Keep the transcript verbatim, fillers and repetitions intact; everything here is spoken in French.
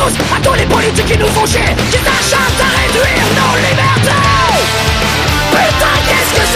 tous, à tous les politiques qui nous font chier, qui s'acharnent à réduire